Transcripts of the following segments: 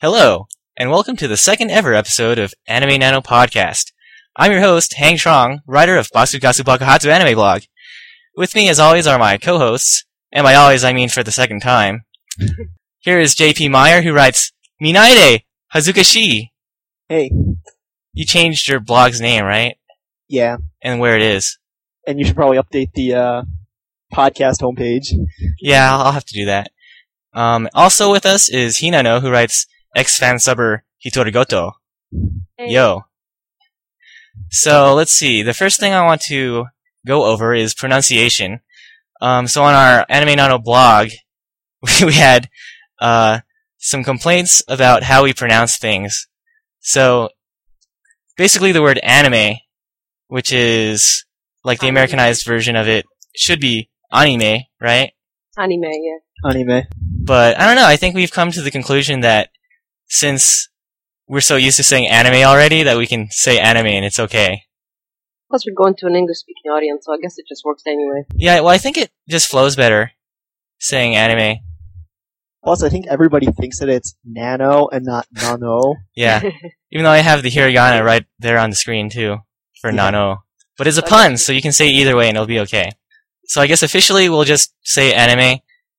Hello, and welcome to the second ever episode of Anime Nano Podcast. I'm your host, Hang Trong, writer of Basugasu Bakuhatsu Anime Blog. With me, as always, are my co-hosts, and by always I mean for the second time. Here is JP Meyer, who writes, Minaide Hazukashi. Hey. You changed your blog's name, right? Yeah. And where it is. And you should probably update the podcast homepage. Yeah, I'll have to do that. Also with us is Hinano, who writes X-Fansubber Hitorigoto. Hey. Yo. So, let's see. The first thing I want to go over is pronunciation. So on our Anime Nano blog, we had some complaints about how we pronounce things. So, basically the word anime, which is like the Americanized version of it, should be anime, right? Anime, yeah. Anime. But I don't know, I think we've come to the conclusion that since we're so used to saying anime already, that we can say anime and it's okay. Plus, we're going to an English-speaking audience, so I guess it just works anyway. Yeah, well, I think it just flows better saying anime. Plus, I think everybody thinks that it's nano and not nano. Yeah. Even though I have the hiragana right there on the screen, too, for Yeah. nano. But it's a pun, so you can say it either way and it'll be okay. So I guess officially we'll just say anime.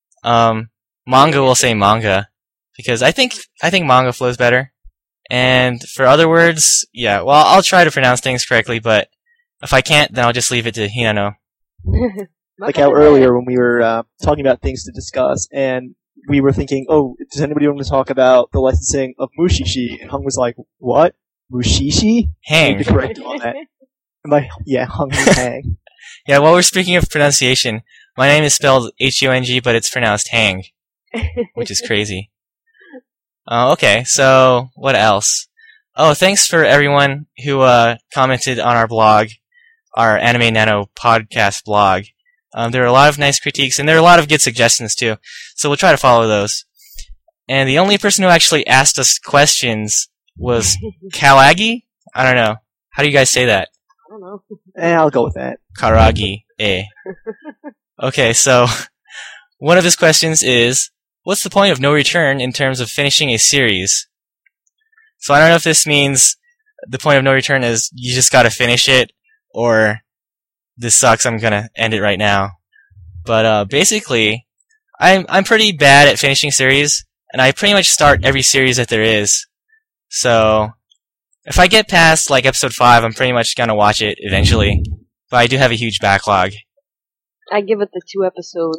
Manga will say manga. Because I think manga flows better. And for other words, yeah, well, I'll try to pronounce things correctly, but if I can't, then I'll just leave it to Hinano. Like how earlier when we were talking about things to discuss, and we were thinking, oh, does anybody want to talk about the licensing of Mushishi? And Hung was like, what? Mushishi? I need to Hang. correct him on that. Yeah, Hung and Hang. Yeah, while we're speaking of pronunciation, my name is spelled H-U-N-G, but it's pronounced Hang, which is crazy. Okay, so what else? Oh, thanks for everyone who commented on our blog, our Anime Nano podcast blog. There are a lot of nice critiques, and there are a lot of good suggestions too, so we'll try to follow those. And the only person who actually asked us questions was Kalagi? I don't know. How do you guys say that? I don't know. I'll go with that. Karagi, Okay, so one of his questions is, what's the point of no return in terms of finishing a series? So I don't know if this means the point of no return is you just gotta finish it, or this sucks, I'm gonna end it right now. But basically, I'm pretty bad at finishing series, and I pretty much start every series that there is. So if I get past like episode 5, I'm pretty much gonna watch it eventually. But I do have a huge backlog. I give it the 2-episode,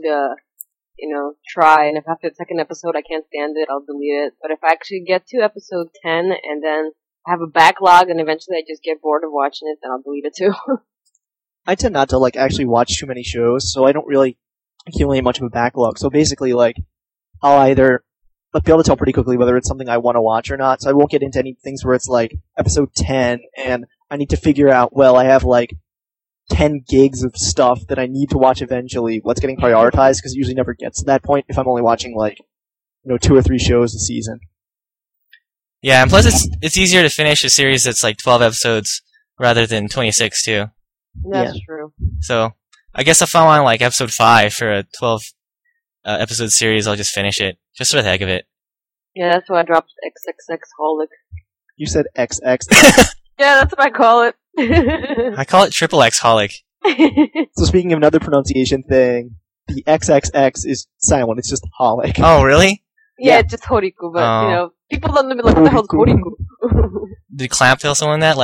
try, and if after the second episode I can't stand it, I'll delete it. But if I actually get to episode 10, and then have a backlog, and eventually I just get bored of watching it, then I'll delete it too. I tend not to actually watch too many shows, so I don't really accumulate much of a backlog. So basically, I'll either be able to tell pretty quickly whether it's something I want to watch or not. So I won't get into any things where it's episode 10, and I need to figure out, well, I have 10 gigs of stuff that I need to watch eventually. What's getting prioritized? Because it usually never gets to that point if I'm only watching 2 or 3 shows a season. Yeah, and plus it's easier to finish a series that's 12 episodes rather than 26 too. That's true. So I guess if I'm on episode 5 for a 12 episode series, I'll just finish it just for the heck of it. Yeah, that's why I dropped XXX Holic. You said XX. Yeah, that's what I call it. I call it triple X holic. So speaking of another pronunciation thing, the XXX is silent. It's just holic. Oh, really? Yeah, it's just Horiku, but, Oh. people don't know me what the hell's Horiku. Did Clamp tell someone that?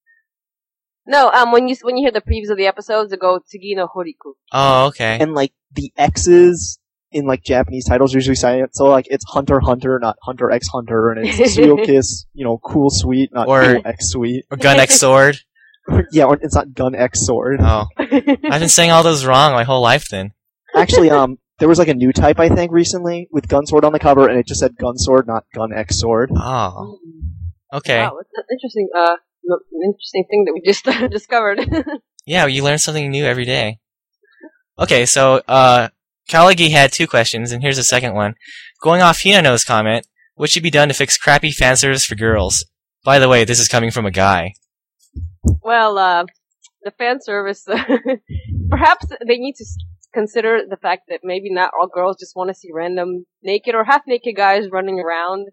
No, when you hear the previews of the episodes, they go Tsugi no Horiku. Oh, okay. And the X's in Japanese titles are usually silent. So it's Hunter Hunter, not Hunter X Hunter, and it's Suyo Kiss, Cool Sweet, not Or- Cool X Sweet. Or Gun X Sword. Yeah, or it's not Gun X Sword. Oh. I've been saying all those wrong my whole life then. Actually, there was a new type I think recently with Gun Sword on the cover, and it just said Gun Sword, not Gun X Sword. Oh. Okay. Wow, it's an interesting thing that we just discovered. Yeah, you learn something new every day. Okay, so, Kalagi had 2 questions, and here's the second one. Going off Hinano's comment, what should be done to fix crappy fan service for girls? By the way, this is coming from a guy. Well, the fan service, perhaps they need to consider the fact that maybe not all girls just want to see random naked or half-naked guys running around.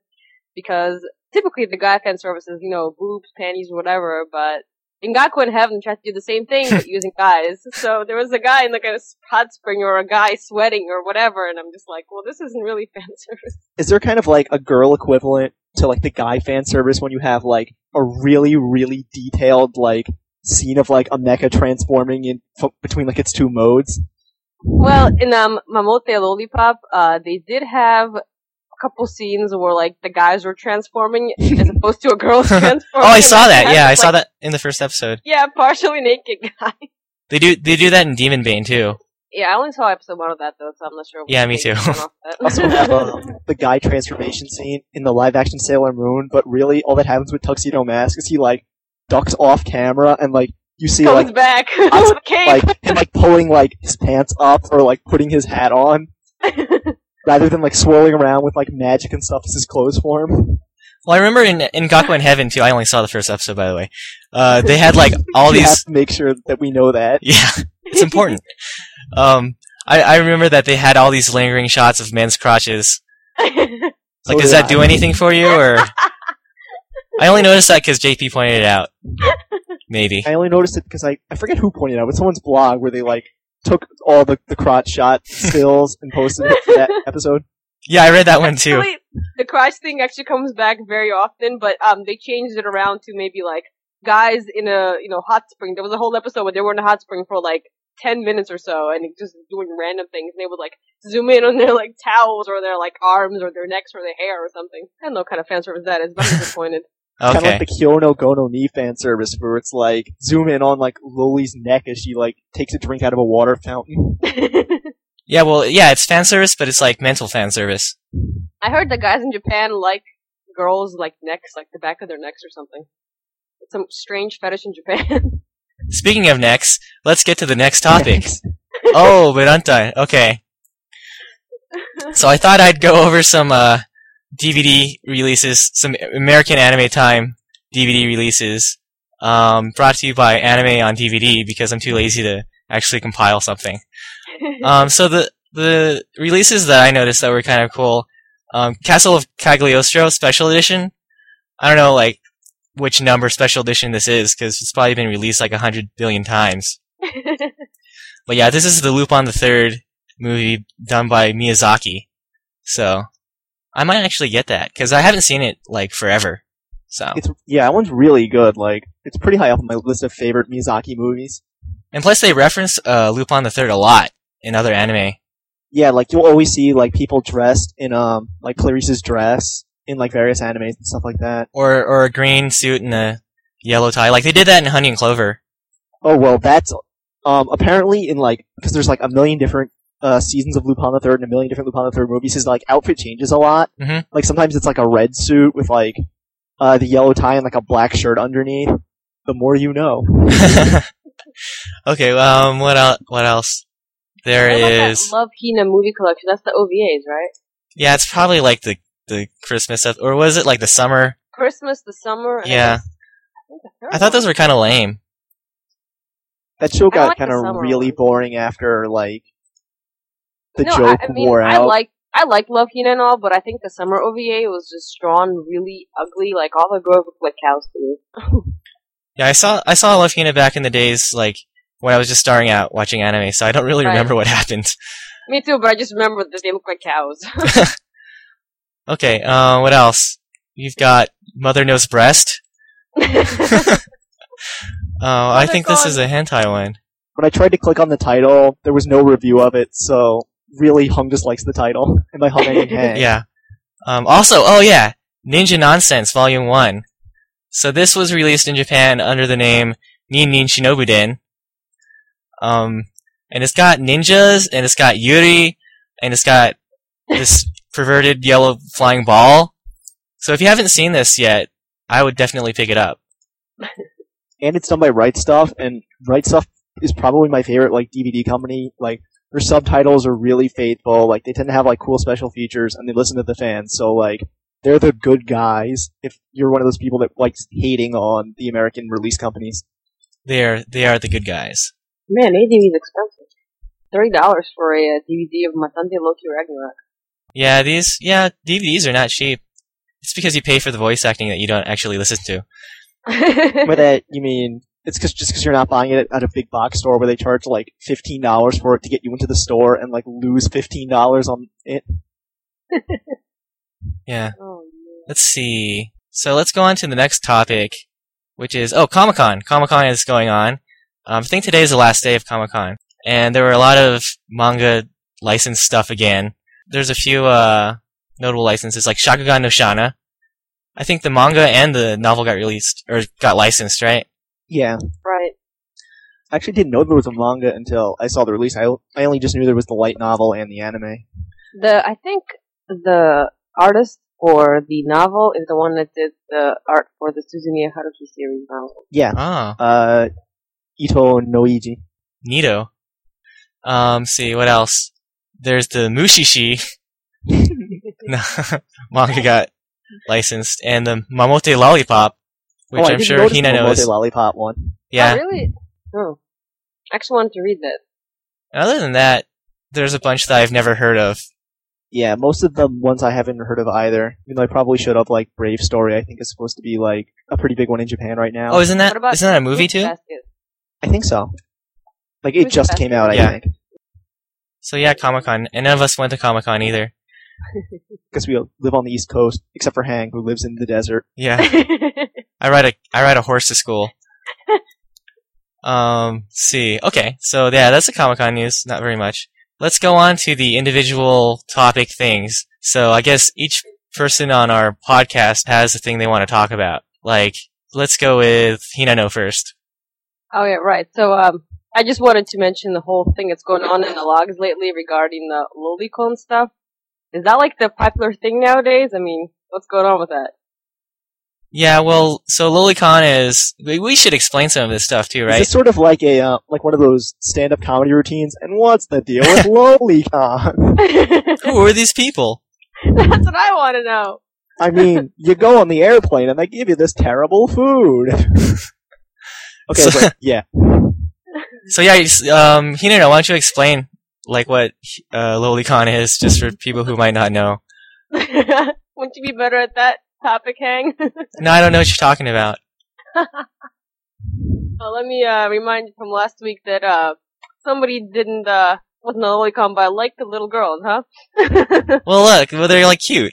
because typically the guy fan service is, boobs, panties, whatever, but in Gakuen Heaven tried to do the same thing, but using guys. So there was a guy in like a hot spring or a guy sweating or whatever, and I'm just like, well, this isn't really fan service. Is there kind of like a girl equivalent to like the guy fan service when you have like a really, really detailed like scene of like a mecha transforming in between like its two modes? Well, in Mamote Lollipop, they did have a couple scenes where like the guys were transforming as opposed to a girl transforming. Oh, I saw that. Yeah, I saw that in the first episode. Yeah, partially naked guy. They do that in Demon Bane too. Yeah, I only saw episode 1 of that though, so I'm not sure. Yeah, me too. Also have the guy transformation scene in the live-action Sailor Moon, but really all that happens with Tuxedo Mask is he like ducks off camera and like you see comes like back lots of, cape. like him like pulling like his pants up or like putting his hat on rather than like swirling around with like magic and stuff as his clothes form. Well, I remember in Gakuen Heaven too. I only saw the first episode, by the way. They had like all You these. have to make sure that we know that. Yeah, it's important. I remember that they had all these lingering shots of men's crotches. Like, does that do anything for you, or? I only noticed that because JP pointed it out. Maybe. I only noticed it because I forget who pointed it out, but someone's blog where they like took all the crotch shot stills and posted it for that episode. Yeah, I read that one too. Actually, the crotch thing actually comes back very often, but they changed it around to maybe like guys in a hot spring. There was a whole episode where they were in a hot spring for like 10 minutes or so, and just doing random things. And they would like zoom in on their like towels or their like arms or their necks or their hair or something. I don't know what kind of fan service that is, but I'm disappointed. Kind of Okay. like the Kyono Gono Ni fan service where it's like zoom in on like Loli's neck as she like takes a drink out of a water fountain. Yeah, well, yeah, it's fan service, but it's like mental fan service. I heard that guys in Japan like girls like necks, like the back of their necks or something. It's some strange fetish in Japan. Speaking of necks, let's get to the next topic. Oh, Vedanta. Okay. So I thought I'd go over some DVD releases, some American Anime Time DVD releases, brought to you by Anime on DVD because I'm too lazy to actually compile something. So the releases that I noticed that were kind of cool, Castle of Cagliostro Special Edition. I don't know like which number special edition this is because it's probably been released like 100 billion times. But yeah, this is the Lupin the Third movie done by Miyazaki. So I might actually get that because I haven't seen it like forever. So That one's really good. Like it's pretty high up on my list of favorite Miyazaki movies. and plus they reference Lupin the Third a lot in other anime. Yeah, like you'll always see like people dressed in like Clarice's dress in like various animes and stuff like that. Or a green suit and a yellow tie. Like they did that in Honey and Clover. Oh well, that's apparently in like because there's like a million different seasons of Lupin the Third and a million different Lupin the Third movies. His like outfit changes a lot. Mhm. Like sometimes it's like a red suit with like the yellow tie and like a black shirt underneath. The more you know. Okay, what else? There What about is that Love Hina movie collection? That's the OVAs, right? yeah, it's probably like the Christmas stuff, or was it like the summer? Christmas, the summer. And Yeah. I thought those were kind of lame. That show I got like the kind of summer really one. boring after like the No, joke I mean, wore out. I like Love Hina and all, but I think the summer OVA was just drawn really ugly. Like all the girls looked like cows to me. Yeah, I saw Love Hina back in the days, like when I was just starting out watching anime, so I don't really Right. remember what happened. Me too, but I just remember that they look like cows. Okay, what else? You've got Mother Knows Breast. Oh, I think this is a hentai one. When I tried to click on the title, there was no review of it, so really Hung just likes the title. And by Hung I mean Hang. Yeah. Also, oh yeah, Ninja Nonsense Volume 1. So this was released in Japan under the name Nin Nin Shinobuden. And it's got ninjas, and it's got Yuri, and it's got this perverted yellow flying ball. So if you haven't seen this yet, I would definitely pick it up. And it's done by Right Stuff, and Right Stuff is probably my favorite like DVD company. Like their subtitles are really faithful. Like they tend to have like cool special features, and they listen to the fans. So like they're the good guys. If you're one of those people that likes hating on the American release companies, They are the good guys. Man, ADV is expensive. $30 for a DVD of Matante Loki Ragnarok. Yeah, DVDs are not cheap. It's because you pay for the voice acting that you don't actually listen to. By that, you mean it's just because you're not buying it at a big box store where they charge like $15 for it to get you into the store and like lose $15 on it? Yeah. Oh, Let's see. So let's go on to the next topic, which is Comic-Con. Comic-Con is going on. I think today is the last day of Comic-Con, and there were a lot of manga licensed stuff again. There's a few notable licenses like Shakugan no Shana. I think the manga and the novel got released or got licensed, right? Yeah. right. I actually didn't know there was a manga until I saw the release. I only just knew there was the light novel and the anime. I think the artist for the novel is the one that did the art for the Suzumiya Haruhi series novel. Yeah. Oh, Ito Noiji. neato. See, what else? There's the Mushishi manga got licensed, and the Mamote Lollipop, which I'm sure Hina knows. The Lollipop one. Yeah. Oh, really? Oh. I actually wanted to read that. Other than that, there's a bunch that I've never heard of. Yeah, most of the ones I haven't heard of either. Even though I probably should have, like, Brave Story, I think is supposed to be, like, a pretty big one in Japan right now. Oh, isn't that What about a movie too? Basket? I think so. Like, it Fruits just Basket. came out, I Yeah. think. So yeah, Comic-Con. And none of us went to Comic-Con either. Because we live on the East Coast, except for Hang, who lives in the desert. Yeah. I ride a horse to school. See. Okay. So yeah, that's the Comic-Con news. Not very much. Let's go on to the individual topic things. So I guess each person on our podcast has a thing they want to talk about. Like, let's go with Hinano first. Oh yeah, right. So I just wanted to mention the whole thing that's going on in the logs lately regarding the lolicon stuff. Is that like the popular thing nowadays? I mean, what's going on with that? Yeah, well, so Lolicon is... We should explain some of this stuff too, Is right? this sort of like a, like one of those stand-up comedy routines? And what's the deal with Lolicon? Who are these people? That's what I want to know. I mean, you go on the airplane and they give you this terrible food. Okay, So- but, yeah. So yeah, Hinano, why don't you explain, like, what Lolicon is, just for people who might not know? Wouldn't you be better at that topic, Hang? No, I don't know what you're talking about. Well, let me remind you from last week that somebody wasn't a lolicon, but I liked the little girls, huh? Well, look, they're, like, cute.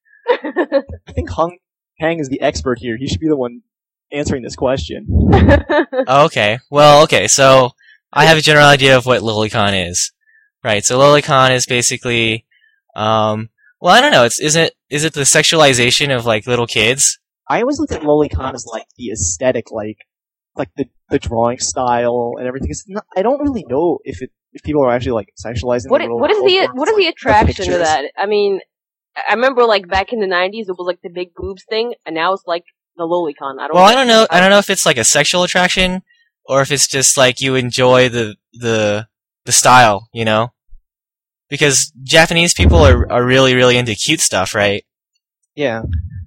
I think Hang is the expert here. He should be the one answering this question. Oh, okay. Well, okay, so I have a general idea of what Lolicon is. Right, so Lolicon is basically, well, I don't know, is it the sexualization of, like, little kids? I always looked at Lolicon as like the aesthetic, like the drawing style and everything. I don't really know if people are actually like sexualizing. What the little is girls the or what it's, is the like, attraction to pictures. that? I mean, I remember like back in the 90s, it was like the big boobs thing, and now it's like the lolicon. I don't know. I don't know if it's like a sexual attraction or if it's just like you enjoy the style, you know? Because Japanese people are really, really into cute stuff, right? Yeah,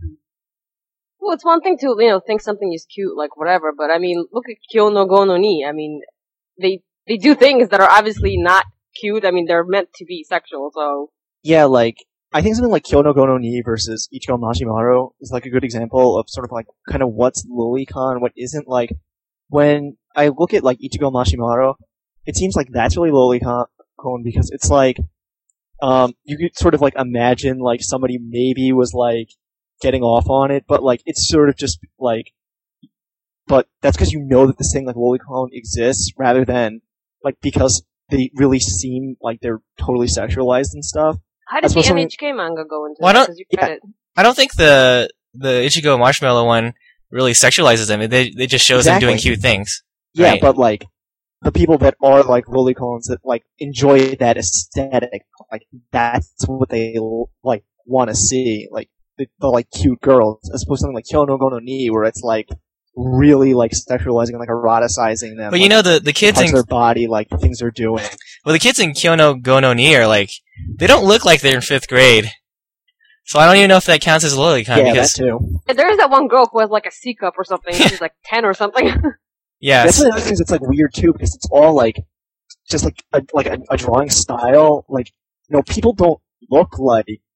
Well, it's one thing to think something is cute, like whatever, but I mean, look at Kyo no Go no Ni. I mean, they do things that are obviously not cute. I mean, they're meant to be sexual, so. yeah. Like I think something like Kyono Go no Ni versus Ichigo Mashimaru is like a good example of sort of like kind of what's Lolicon, what isn't. Like when I look at like Ichigo Mashimaru, it seems like that's really Lolicon because it's like you could sort of like imagine like somebody maybe was like getting off on it, but like it's sort of just like, but that's because you know that this thing like Lolicon exists rather than like because they really seem like they're totally sexualized and stuff. How That's does the what NHK manga go into Why that? don't- 'Cause you read it. I don't think the Ichigo Marshmallow one really sexualizes them. They just shows them doing Exactly. cute things. Yeah, Right. but like the people that are like Lolicons that like enjoy that aesthetic, like that's what they like want to see, like the like cute girls, as opposed to something like Kyono Go no Ni, where it's like really like sexualizing and like eroticizing them. But you like, know the kids parts in of their body, like the things they're doing. the kids in Kyono Go no Ni are like they don't look like they're in 5th grade. So I don't even know if that counts as Lolicon Yeah, because that too. Yeah, there is that one girl who has like a C cup or something. She's like 10 or something. yeah, That's one of those things that's like weird too, because it's all like just like a drawing style. Like people don't look like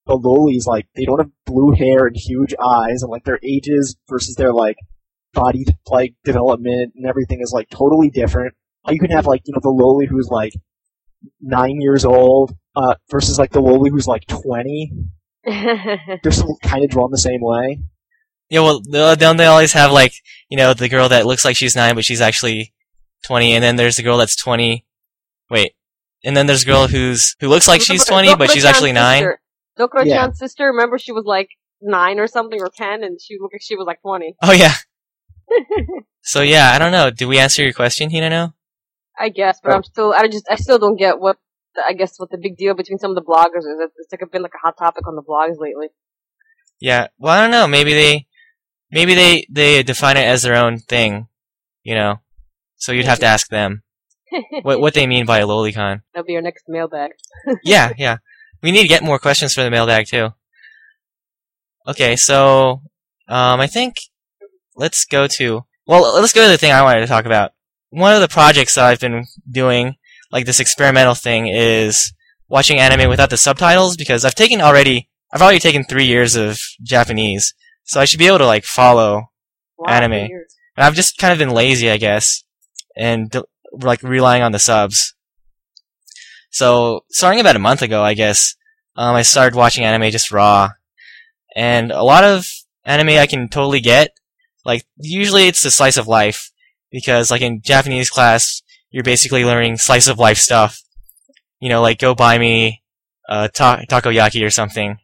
the lolis, like, they don't have blue hair and huge eyes, and, like, their ages versus their, like, body, like, development and everything is, like, totally different. You can have, like, you know, the loli who's, like, 9 years old, versus, like, the loli who's, like, 20. They're still kind of drawn the same way. Yeah, well, don't they always have, like, you know, the girl that looks like she's 9, but she's actually 20, and then there's the girl that's 20. Wait. And then there's a girl who looks like she's 20, but she's actually 9. Dokuro-chan's sister, remember she was like 9 or something, or 10, and she looked like she was like 20. Oh, yeah. So, yeah, I don't know. Did we answer your question, Hinano? I guess, but I still don't get what the big deal between some of the bloggers is. It's like been like a hot topic on the blogs lately. Yeah, well, I don't know. Maybe they define it as their own thing, you know. So you'd have to ask them what they mean by a lolicon. That'll be our next mailbag. Yeah. We need to get more questions for the mailbag too. Okay, so I think let's go to the thing I wanted to talk about. One of the projects that I've been doing, like this experimental thing, is watching anime without the subtitles, because I've already taken 3 years of Japanese, so I should be able to like follow anime. And I've just kind of been lazy, I guess, and like relying on the subs. So starting about a month ago, I guess, I started watching anime just raw, and a lot of anime I can totally get. Like usually it's the slice of life, because like in Japanese class you're basically learning slice of life stuff. You know, like go buy me takoyaki or something.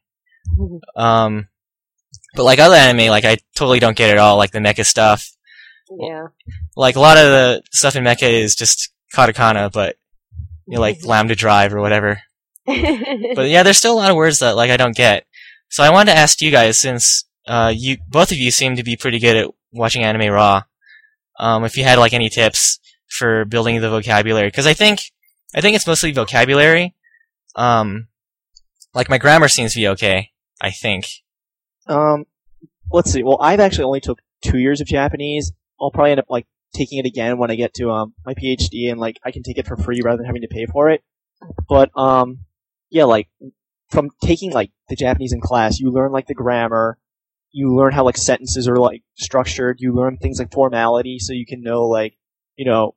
But like other anime, like I totally don't get it all, like the mecha stuff. Yeah. Like a lot of the stuff in mecha is just katakana, but you know, like lambda drive or whatever. But yeah, there's still a lot of words that like I don't get. So I wanted to ask you guys, since both of you seem to be pretty good at watching anime raw, if you had like any tips for building the vocabulary, because I think it's mostly vocabulary. Like my grammar seems to be okay, I think. Let's see. Well, I've actually only took 2 years of Japanese. I'll probably end up like taking it again when I get to my PhD, and like I can take it for free rather than having to pay for it. But yeah, like from taking like the Japanese in class, you learn like the grammar, you learn how like sentences are like structured, you learn things like formality, so you can know like, you know,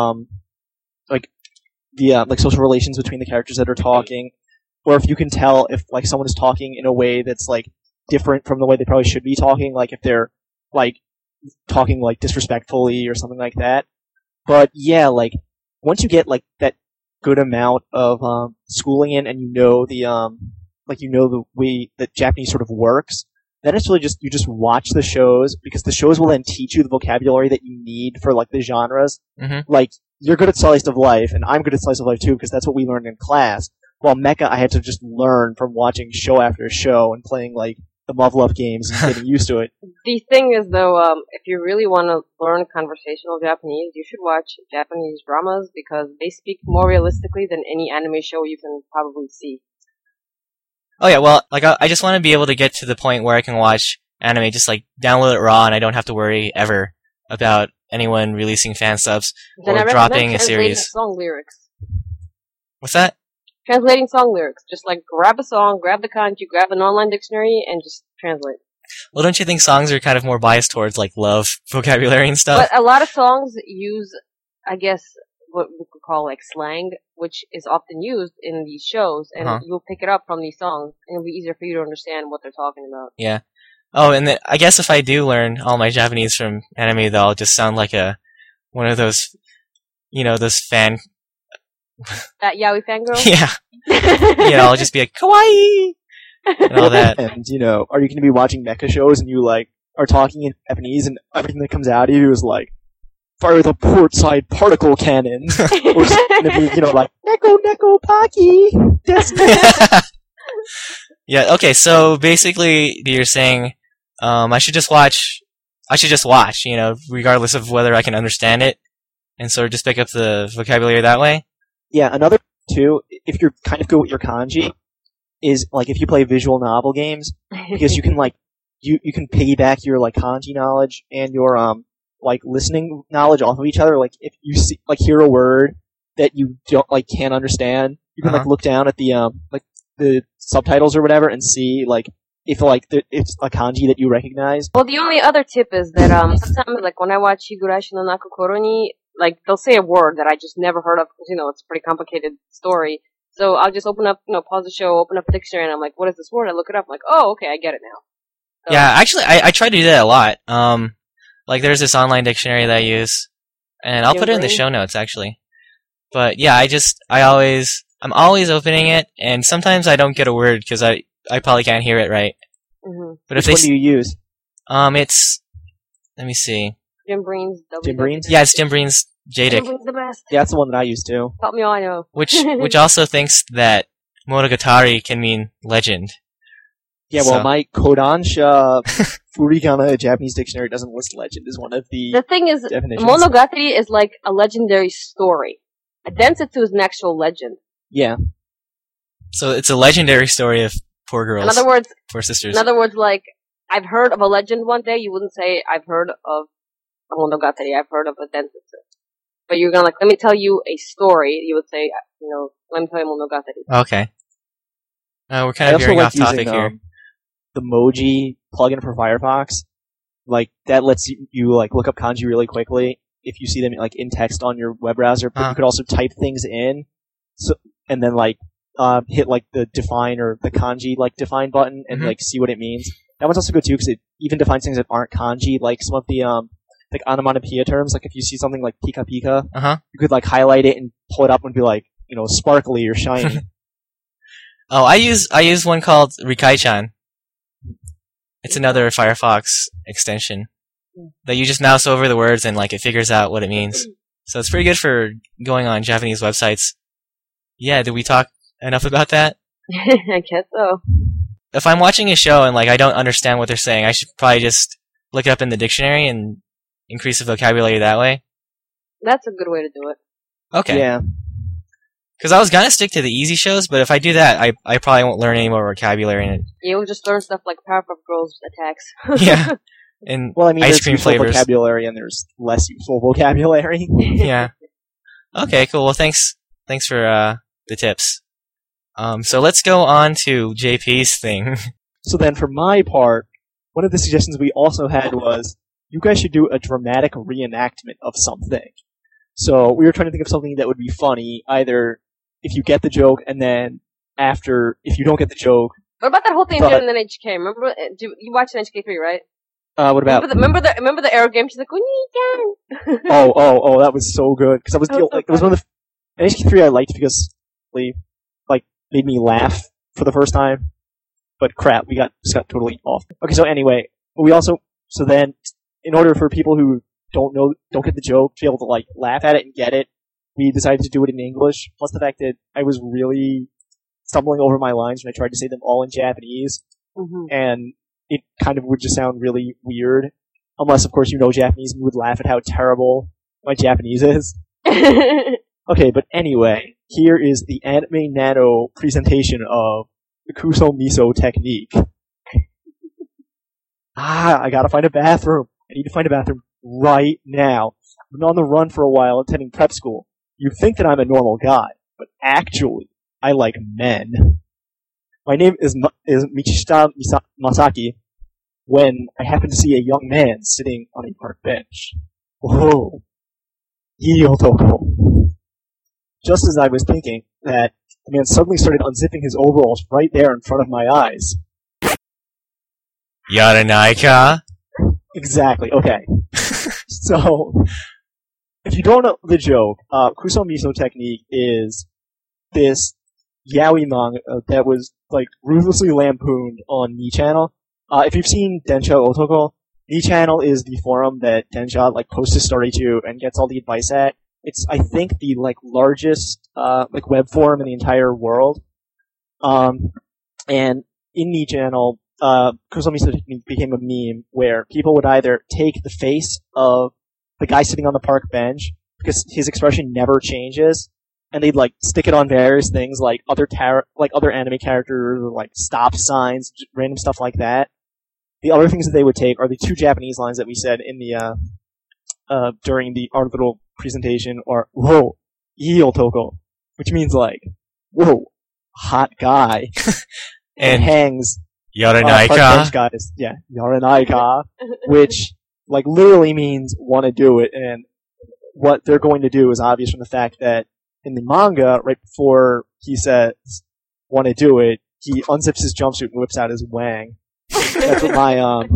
like the like social relations between the characters that are talking, or if you can tell if like someone is talking in a way that's like different from the way they probably should be talking, like if they're like talking like disrespectfully or something like that. But yeah, like once you get like that good amount of schooling in, and you know the way that Japanese sort of works, then it's really just you just watch the shows, because the shows will then teach you the vocabulary that you need for like the genres. Mm-hmm. Like you're good at slice of life, and I'm good at slice of life too, because that's what we learned in class. While mecha, I had to just learn from watching show after show and playing like the Muv-Luv games and getting used to it. The thing is, though, if you really want to learn conversational Japanese, you should watch Japanese dramas, because they speak more realistically than any anime show you can probably see. Oh yeah, well, like I just want to be able to get to the point where I can watch anime, just like download it raw, and I don't have to worry ever about anyone releasing fan subs Then or dropping a series. Song lyrics. What's that? Translating song lyrics. Just like grab a song, grab the kanji, grab an online dictionary, and just translate. Well, don't you think songs are kind of more biased towards like love vocabulary and stuff? But a lot of songs use, I guess, what we could call like slang, which is often used in these shows, and you'll pick it up from these songs, and it'll be easier for you to understand what they're talking about. Yeah. Oh, and then I guess if I do learn all my Japanese from anime, though, I'll just sound like one of those, you know, those fan. That yaoi fangirl? Yeah. You know, I'll just be like, kawaii! And all that. And, you know, are you going to be watching mecha shows and you, like, are talking in Japanese and everything that comes out of you is like, fire the port side particle cannon. Or just going to be, you know, like, neko paki! Yeah, okay, so basically you're saying, I should just watch, you know, regardless of whether I can understand it, and sort of just pick up the vocabulary that way? Yeah, another too, if you're kind of good with your kanji, is like if you play visual novel games, because you can like you can piggyback your like kanji knowledge and your like listening knowledge off of each other. Like if you see like hear a word that you don't like can't understand, you can like look down at the like the subtitles or whatever and see like if like it's a kanji that you recognize. Well, the only other tip is that sometimes, like when I watch Higurashi no Nakokoro ni, like they'll say a word that I just never heard of because it's a pretty complicated story. So I'll just open up, pause the show, open up a dictionary, and I'm like, what is this word? I look it up, I'm like, oh, okay, I get it now. So, Yeah, actually, I try to do that a lot. Like there's this online dictionary that I use, and I'll put it in the show notes actually. But yeah, I'm always opening it, and sometimes I don't get a word because I probably can't hear it right. Mm-hmm. But Which one do you use? It's, let me see. Jim Breen's. Jim Breen's? Yeah, it's Jim Breen's Jim JDIC, Breen's the best. Yeah, that's the one that I use too. Taught me all I know. which also thinks that Monogatari can mean legend. Yeah, well, So- my Kodansha Furigana Japanese dictionary doesn't list legend as one of the The thing is, definitions. Monogatari is like a legendary story. A Densetsu is an actual legend. Yeah. So it's a legendary story of poor girls, In other words, poor sisters. like, I've heard of a legend one day, you wouldn't say, I've heard of a Monogatari, I've heard of a Densetsu. But you're gonna let me tell you a story, you would say, let me tell you Monogatari. Okay. We're I kind of also veering like off topic using, here. the Moji plugin for Firefox. Like, that lets you like, look up kanji really quickly if you see them, like, in text on your web browser. But you could also type things in, and then, like, hit, like, the define or the kanji, like, define button and, like, see what it means. That one's also good, too, because it even defines things that aren't kanji, like some of the, like, onomatopoeia terms. Like, if you see something like pika pika, you could, like, highlight it and pull it up and be like, sparkly or shiny. Oh, I use one called Rikai-chan. It's another Firefox extension that you just mouse over the words and like it figures out what it means. So it's pretty good for going on Japanese websites. Yeah, did we talk enough about that? I guess so. If I'm watching a show and like I don't understand what they're saying, I should probably just look it up in the dictionary and increase the vocabulary that way. That's a good way to do it. Okay. Yeah. Because I was gonna stick to the easy shows, but if I do that, I probably won't learn any more vocabulary in it. You'll just learn stuff like Powerpuff Girls attacks. Yeah. And Well, I mean, ice there's cream useful flavors. vocabulary and there's less useful vocabulary. Yeah. Okay, cool. Well, thanks for the tips. So let's go on to JP's thing. So then, for my part, one of the suggestions we also had was you guys should do a dramatic reenactment of something. So we were trying to think of something that would be funny, either if you get the joke, and then after, if you don't get the joke. What about that whole thing But- in NHK? Remember, you watched NHK3, right? What about? Remember the arrow game? She's like, "Uni-chan." Oh, that was so good because I was That was so it was one of the NHK3 I liked because like made me laugh for the first time. But crap, we just got totally off. Okay, so anyway, then in order for people who don't get the joke to be able to like laugh at it and get it, we decided to do it in English. Plus the fact that I was really stumbling over my lines when I tried to say them all in Japanese, and it kind of would just sound really weird. Unless, of course, you know Japanese and you would laugh at how terrible my Japanese is. Okay, but anyway, here is the Anime Nano presentation of the Kuso Miso technique. I gotta find a bathroom. I need to find a bathroom right now. I've been on the run for a while attending prep school. You think that I'm a normal guy, but actually, I like men. My name is Michishita Masaki when I happen to see a young man sitting on a park bench. Whoa. Yotoko. Just as I was thinking that, the man suddenly started unzipping his overalls right there in front of my eyes. Yaranaika? Exactly, okay. So, if you don't know the joke, Kuso Miso technique is this yaoi manga that was, like, ruthlessly lampooned on Ni Channel. If you've seen Densha Otoko, Ni Channel is the forum that Densha, like, posts his story to and gets all the advice at. It's, I think, the, like, largest, like, web forum in the entire world. And in Ni Channel, Kuso Miso technique became a meme where people would either take the face of the guy sitting on the park bench, because his expression never changes, and they'd like stick it on various things like other anime characters, or like stop signs, random stuff like that. The other things that they would take are the two Japanese lines that we said in the during our little presentation, are "Whoa, ii otoko," which means like, "Whoa, hot guy and And hangs hard Yoranaika. bench guys. Yeah, Yoranaika, which like literally means want to do it, and what they're going to do is obvious from the fact that in the manga, right before he says want to do it, he unzips his jumpsuit and whips out his wang. That's what my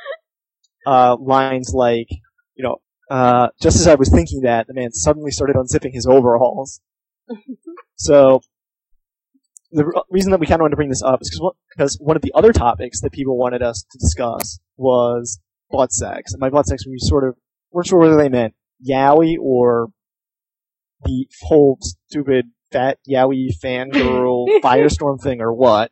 lines like, just as I was thinking that, the man suddenly started unzipping his overalls. So, the reason that we kind of wanted to bring this up is because one of the other topics that people wanted us to discuss was butt sex. And by butt sex, we weren't sure whether they meant yaoi or the whole stupid fat yaoi fangirl firestorm thing or what.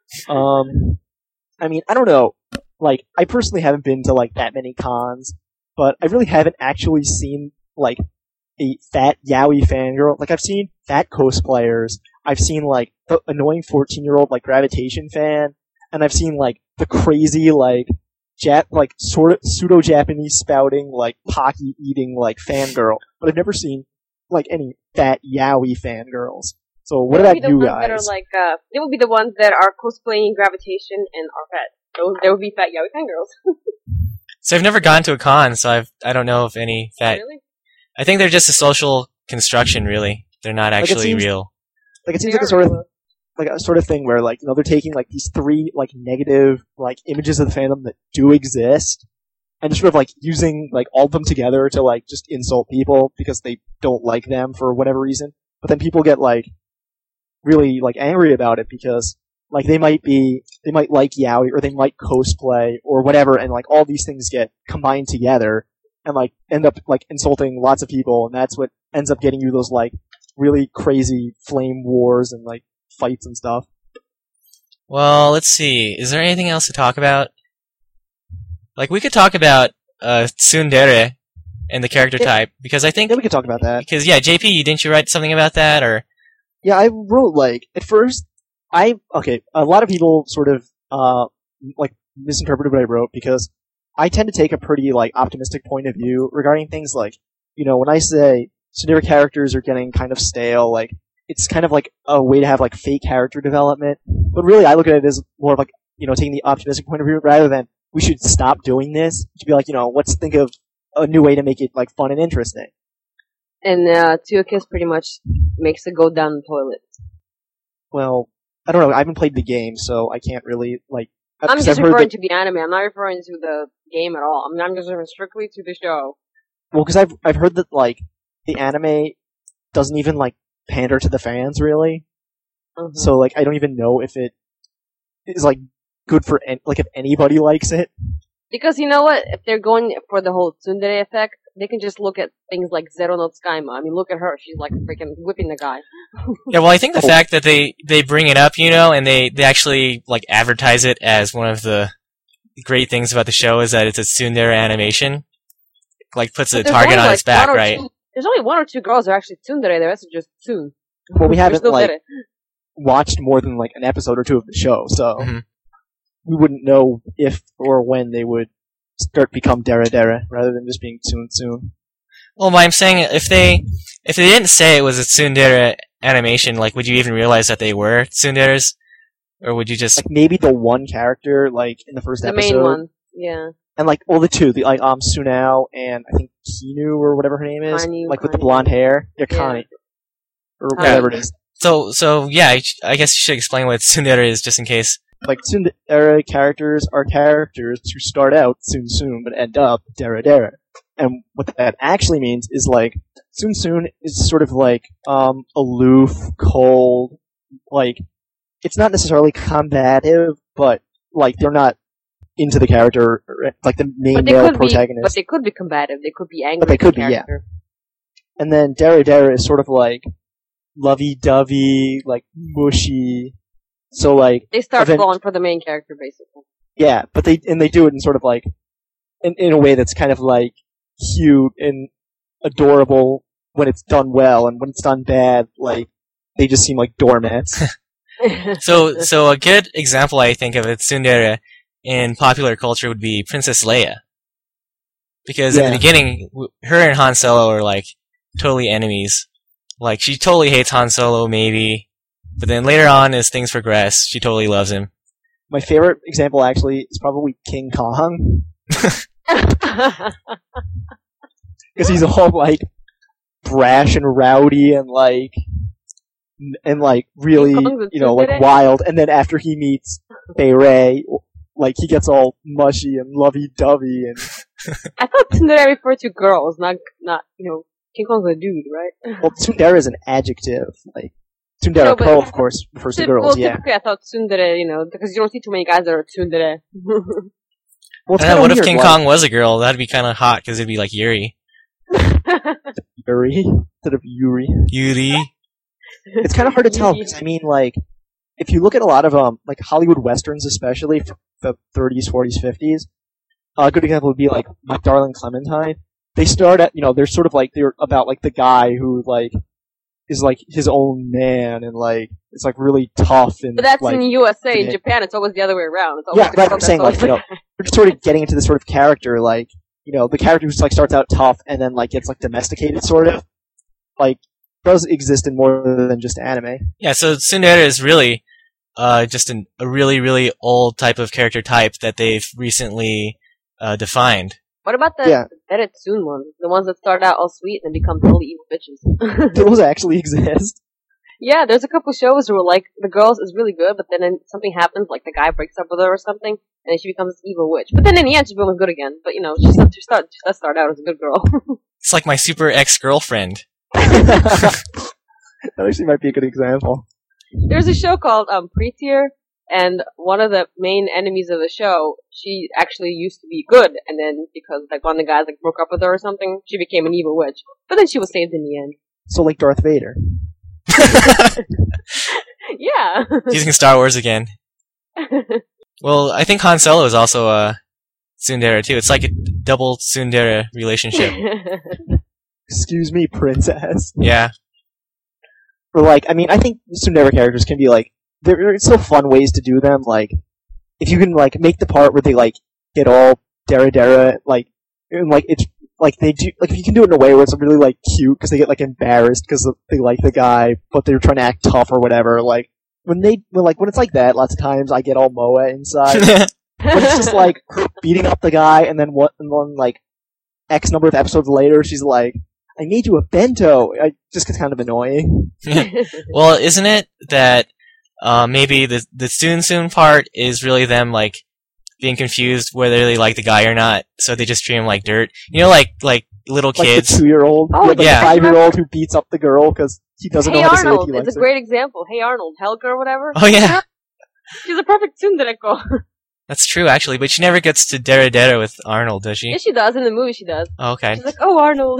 I mean, I don't know. Like, I personally haven't been to like that many cons, but I really haven't actually seen like a fat yaoi fangirl. Like, I've seen fat cosplayers. I've seen like the annoying 14-year-old like gravitation fan, and I've seen like the crazy like sort of pseudo-Japanese spouting like pocky eating like fangirl. But I've never seen like any fat yaoi fangirls. So what about you guys? That are like, they would be the ones that are cosplaying gravitation and are fat. They would be fat yaoi fangirls. So I've never gone to a con, so I don't know of any fat. Really? I think they're just a social construction, really. They're not actually real. Like, it seems like a sort of thing where, like, they're taking, like, these three, like, negative, like, images of the fandom that do exist, and just sort of, like, using, like, all of them together to, like, just insult people because they don't like them for whatever reason. But then people get, like, really, like, angry about it because, like, they might like yaoi, or they might cosplay, or whatever, and, like, all these things get combined together, and, like, end up, like, insulting lots of people, and that's what ends up getting you those, like, really crazy flame wars and, like, fights and stuff. Well, let's see. Is there anything else to talk about? Like, we could talk about tsundere and the character type, because I think... Yeah, we could talk about that. Because, yeah, JP, didn't you write something about that, or... Yeah, I wrote, like, at first, a lot of people sort of, like, misinterpreted what I wrote, because I tend to take a pretty, like, optimistic point of view regarding things like, when I say tsundere characters are getting kind of stale, like, it's kind of like a way to have, like, fake character development, but really I look at it as more of, like, taking the optimistic point of view, rather than, we should stop doing this, to be like, let's think of a new way to make it, like, fun and interesting. And, Tsuyokiss pretty much makes it go down the toilet. Well, I don't know, I haven't played the game, so I can't really, like... I'm just referring to the anime, I'm not referring to the game at all. I mean, I'm just referring strictly to the show. Well, because I've heard that, like, the anime doesn't even, like, pander to the fans, really. Mm-hmm. So, like, I don't even know if it is, like, good for, if anybody likes it. Because you know what? If they're going for the whole tsundere effect, they can just look at things like Zero no Tsukaima. I mean, look at her. She's, like, freaking whipping the guy. Yeah, well, I think the fact that they bring it up, and they actually, like, advertise it as one of the great things about the show is that it's a tsundere animation. Like, puts a target on its back, right? There's only one or two girls who are actually tsundere. The rest are just tsun. Well, we haven't, like, watched more than, like, an episode or two of the show, so we wouldn't know if or when they would become dere rather than just being tsun. Well, I'm saying if they didn't say it was a tsundere animation, like, would you even realize that they were tsunderes? Or would you just... Like, maybe the one character, like, in the first episode. The main one, yeah. And, like, the two, like, Sunao and I think Kinu or whatever her name is. Kani, like, with the blonde hair. Yeah, Kani. Or whatever it is. So, yeah, I guess you should explain what tsundere is, just in case. Like, tsundere characters are characters who start out tsun but end up dere. And what that actually means is, like, tsun is sort of like, aloof, cold, like, it's not necessarily combative, but, like, they're not into the character, like, the main male protagonist. But they could be combative, they could be angry. But they could be, yeah. And then dere is sort of like, lovey-dovey, like, mushy. So, like... They start falling for the main character, basically. Yeah, but they do it in sort of, like, in a way that's kind of, like, cute and adorable when it's done well, and when it's done bad, like, they just seem like doormats. So a good example, I think, of a tsundere in popular culture would be Princess Leia. Because in the beginning, her and Han Solo are, like, totally enemies. Like, she totally hates Han Solo, maybe. But then later on, as things progress, she totally loves him. My favorite example actually is probably King Kong. Because he's all like brash and rowdy and like really, like wild. And then after he meets Bay Ray, like he gets all mushy and lovey-dovey. And I thought tsundere referred to girls, not King Kong's a dude, right? well, tsundere is an adjective. Like tsundere No, but- pro, of course, refers to girls. Well, Yeah. typically I thought tsundere, because you don't see too many guys that are tsundere. Well, it's And then kinda what if weird, King like, Kong was a girl? That'd be kind of hot because it'd be like Yuri. Yuri instead of Yuri? Yuri. It's kind of hard to tell because I mean, like, if you look at a lot of like Hollywood westerns, especially from the 30s, 40s, 50s, a good example would be like My Darling Clementine. They start at they're sort of like they're about like the guy who like is like his own man and like it's like really tough and But that's like in the USA. In yeah. Japan, it's always the other way around. It's always yeah, the right. girl I'm that's saying like always they're sort of getting into this sort of character like the character who's like starts out tough and then like gets like domesticated sort of like does exist in more than just anime. Yeah, so tsundere is really just a really, really old type of character type that they've recently defined. What about the Yeah. Beretsun ones? The ones that start out all sweet and then become totally evil bitches. Those actually exist. Yeah, there's a couple shows where like the girl is really good, but then something happens, like the guy breaks up with her or something, and then she becomes this evil witch. But then in the end, she becomes good again. But she does start out as a good girl. It's like my super ex-girlfriend. That actually might be a good example. There's a show called Prettier, and one of the main enemies of the show, she actually used to be good, and then because like one of the guys like broke up with her or something, she became an evil witch. But then she was saved in the end. So like Darth Vader. Yeah. Using Star Wars again. Well, I think Han Solo is also a tsundere too. It's like a double tsundere relationship. Excuse me, princess. Yeah. Or like, I mean, I think tsundere characters can be like, there are still fun ways to do them. Like, if you can like make the part where they like get all dera like, and like it's like they do like if you can do it in a way where it's really like cute because they get like embarrassed because they like the guy but they're trying to act tough or whatever. Like when it's like that, lots of times I get all moa inside. But it's just like her beating up the guy, and then like X number of episodes later, she's like, "I made you a bento." It just gets kind of annoying. Well, isn't it that maybe the soon part is really them like being confused whether they like the guy or not, so they just treat him like dirt. Like little kids. Like the 2-year-old, Oh, like yeah. the 5-year-old who beats up the girl because he doesn't Hey know how to say Arnold, if he it's likes a her. great example. Hey Arnold, Helga or whatever. Oh yeah, She's a perfect tsundereko. that's true actually. But she never gets to dera with Arnold, does she? Yeah, she does. In the movie, she does. Oh, okay. She's like, "Oh, Arnold."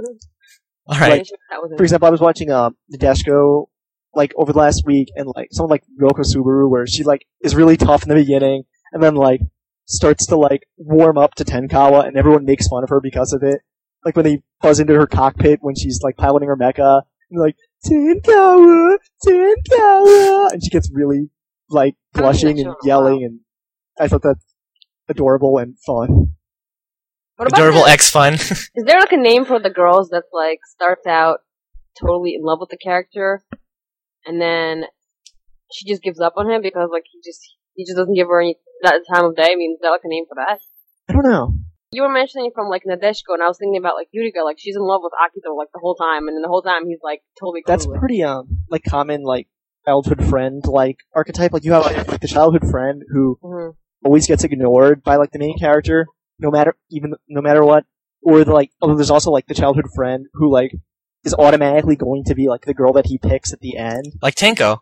All right. Like, That was For example, I was watching Nadeshiko like over the last week, and like someone like Ryoko Subaru, where she like is really tough in the beginning, and then like starts to like warm up to Tenkawa, and everyone makes fun of her because of it. Like when they buzz into her cockpit when she's like piloting her mecha, and they're like Tenkawa, and she gets really like blushing and yelling, and I thought that's adorable and fun. What about Adorable X fun. Is there like a name for the girls that like starts out totally in love with the character, and then she just gives up on him because like he just doesn't give her any that time of day? I mean, is there like a name for that? I don't know. You were mentioning from like Nadeshiko, and I was thinking about like Yurika, like she's in love with Akito like the whole time, and then the whole time he's like totally. That's clueless. pretty like common like childhood friend like archetype. Like you have like the childhood friend who Mhm. always gets ignored by like the main character, no matter what. Or although there's also like the childhood friend who like is automatically going to be like the girl that he picks at the end. Like Tenko.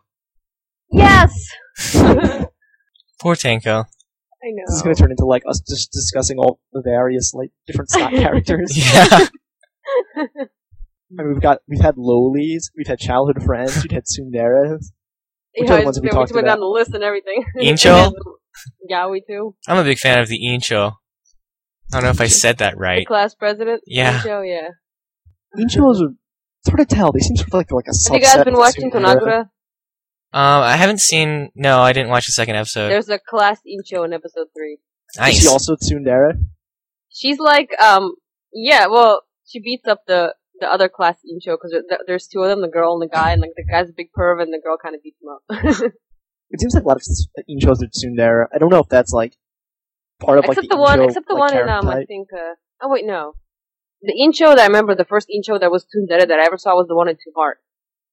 Yes. Poor Tenko. I know. This is going to turn into like us just discussing all the various like different stock characters. Yeah. I mean, we've had lolis, we've had childhood friends, we've had tsunderes. Which other ones have we talked went about? down the list and everything. Incho? Yeah, we too. I'm a big fan of the Incho. I don't know if I said that The right. class president. Yeah. Incho, yeah. Inchos are it's hard to tell. They seem sort of like a subset. Have you guys been of watching tsundere. Konagura? I haven't seen. No, I didn't watch the second episode. There's a class Incho in episode 3. Is Nice. she also tsundere? She's like, yeah, well, she beats up the the other class Incho, because there's two of them, the girl and the guy, and like the guy's a big perv, and the girl kind of beats him up. It seems like a lot of Inchos are tsundere. I don't know if that's like part of except like the one, Incho, except the like, one in character I type. think. Oh wait, no. The Incho that I remember, the first Incho that was tsundere that I ever saw was the one in Two Heart.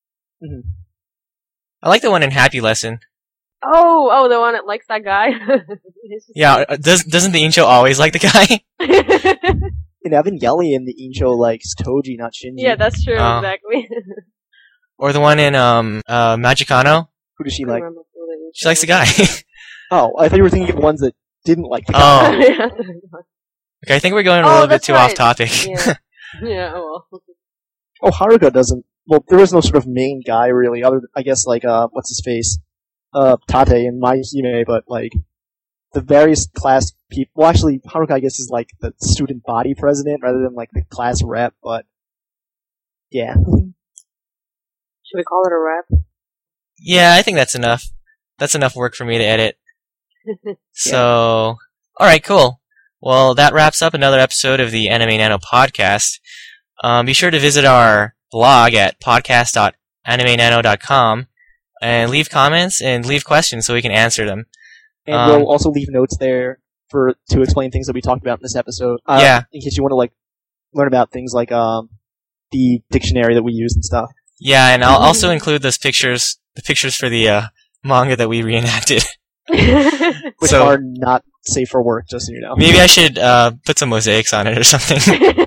I like the one in Happy Lesson. Oh, the one that likes that guy. Yeah, doesn't the Incho always like the guy? In Evangelion, the Incho likes Toji, not Shinji. Yeah, that's true. Oh. Exactly. Or the one in Magicano? Who does she I like? remember who the She likes the guy. Oh, I thought you were thinking of ones that didn't like the guy. Oh. Okay, I think we're going a little bit that's too right. off topic. Yeah. Yeah. Oh well. Oh, Haruka doesn't. Well, there was no sort of main guy really, other than, I guess, like, what's his face? Tate and Mai Hime, but, like, the various class people, well, actually, Haruka, I guess, is, like, the student body president rather than, like, the class rep, but, yeah. Should we call it a wrap? Yeah, I think that's enough. That's enough work for me to edit. So, alright, cool. Well, that wraps up another episode of the Anime Nano podcast. Be sure to visit our blog at podcast.animenano.com and leave comments and leave questions so we can answer them. And we'll also leave notes there to explain things that we talked about in this episode. Yeah. In case you want to, like, learn about things like, the dictionary that we use and stuff. Yeah, and I'll also include the pictures for the manga that we reenacted. Which So- are not safe for work, just so you know. Maybe I should put some mosaics on it or something.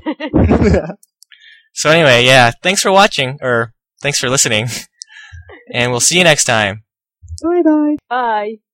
So anyway, yeah, thanks for watching, or thanks for listening, and we'll see you next time. Bye-bye. Bye.